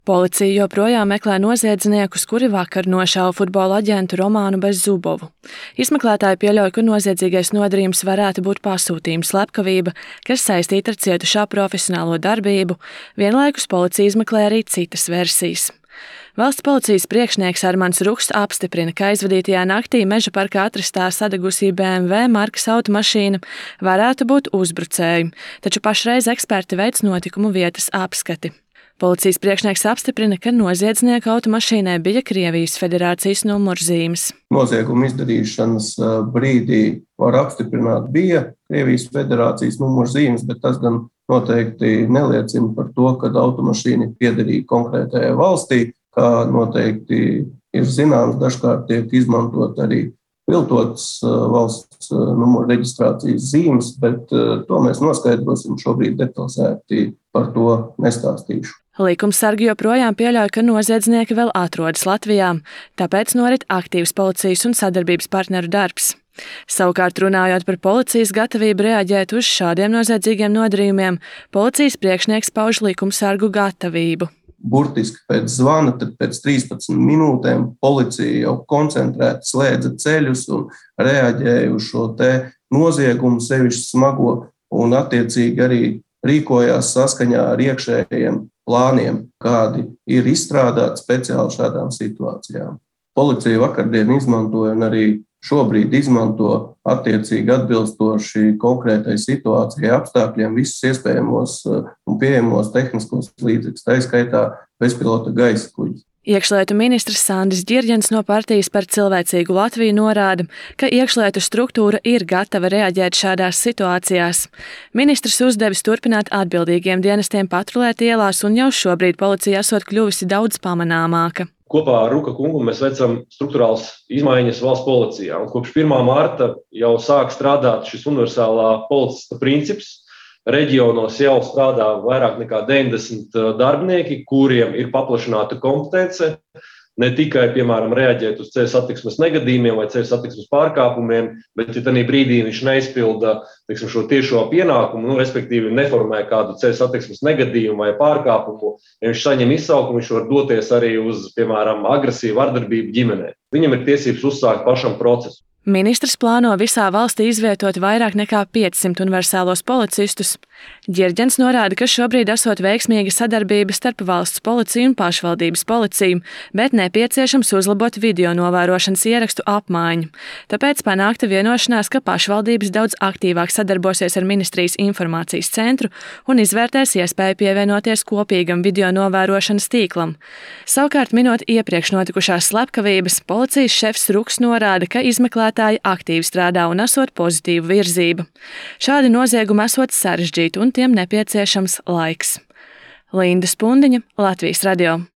Policija joprojām meklē noziedzniekus, kuri vakar nošāva futbola aģentu Romānu Bezzubovu. Izmeklētāji pieļauj, ka noziedzīgais nodarījums varētu būt pasūtījuma slepkavība, kas saistīta ar cietušā profesionālo darbību. Vienlaikus policija izmeklē arī citas versijas. Valsts policijas priekšnieks Armands Ruksts apstiprina, ka aizvadītajā naktī Meža parkā atrastā sadegusī BMW markas automašīna varētu būt uzbrucēji, taču pašreiz eksperti veic notikumu vietas apskati. Policijas priekšnieks apstiprina, ka noziedznieka automašīnai bija Krievijas Federācijas numurzīmes. Nozieguma izdarīšanas brīdī var apstiprināt bija Krievijas Federācijas numurzīmes, bet tas gan noteikti neliecina par to, ka automašīna piederīga konkrētajai valstī, kā noteikti ir zināms, dažkārt tiek izmantot arī viltotas valsts numura reģistrācijas zīmes, bet to mēs noskaidrosim šobrīd detalizēti, par to nestāstīšu. Likumsargi joprojām pieļauj, ka noziedznieki vēl atrodas Latvijā, tāpēc norit aktīvs policijas un sadarbības partneru darbs. Savukārt runājot par policijas gatavību reaģēt uz šādiem noziedzīgiem nodarījumiem, policijas priekšnieks pauž likumsargu gatavību. Burtiski pēc zvana, tad pēc 13 minūtēm policija jau koncentrēti slēdza ceļus un reaģēja uz šo te noziegumu sevišķi smago un attiecīgi arī rīkojās saskaņā ar iekšējiem plāniem, kādi ir izstrādāti speciāli šādām situācijām. Policija vakardien izmantoja un arī šobrīd izmanto attiecīgi atbilstoši konkrētai situācijai apstākļiem visus iespējamos un pieejamos tehniskos līdzekļus, tā skaitā bezpilota gaisa kuģi. Iekšlietu ministrs Sandis Ģirģens no partijas Par cilvēcīgu Latviju norāda, ka iekšlietu struktūra ir gatava reaģēt šādās situācijās. Ministrs uzdevis turpināt atbildīgiem dienestiem patrulēt ielās un jau šobrīd policija esot kļuvusi daudz pamanāmāka. Kopā ar Ruka kungu mēs veicam struktūrāls izmaiņas valsts policijā. Un kopš 1. marta jau sāk strādāt šis universālā policista princips. Reģionos jau strādā vairāk nekā 90 darbinieki, kuriem ir paplašināta kompetence. Ne tikai, piemēram, reaģēt uz ceļu satiksmes negadījumiem vai ceļu satiksmes pārkāpumiem, bet ja tajā brīdī viņš neizpilda šo tiešo pienākumu, respektīvi neformē kādu ceļu satiksmes negadījumu vai pārkāpumu, ja viņš saņem izsaukumu, viņš var doties arī uz, piemēram, agresīvu vardarbību ģimenē. Viņam ir tiesības uzsākt pašam procesu. Ministrs plāno visā valstī izvietot vairāk nekā 500 universālos policistus. Ģirģens norāda, ka šobrīd esot veiksmīga sadarbība starp valsts policiju un pašvaldības policiju, bet nepieciešams uzlabot video novērošanas ierakstu apmaiņu. Tāpēc panākta vienošanās, ka pašvaldības daudz aktīvāk sadarbosies ar ministrijas informācijas centru un izvērtēs iespēju pievienoties kopīgam video novērošanas tīklam. Savukārt, minot iepriekš notikušās slepkavības, policijas šefs Ruksts norāda, ka izmeklētāji aktīvi strādā un esot pozitīvu virzību. Šādi noziegumi esot sarežģīti un tiem nepieciešams laiks. Linda Spundiņa, Latvijas radio.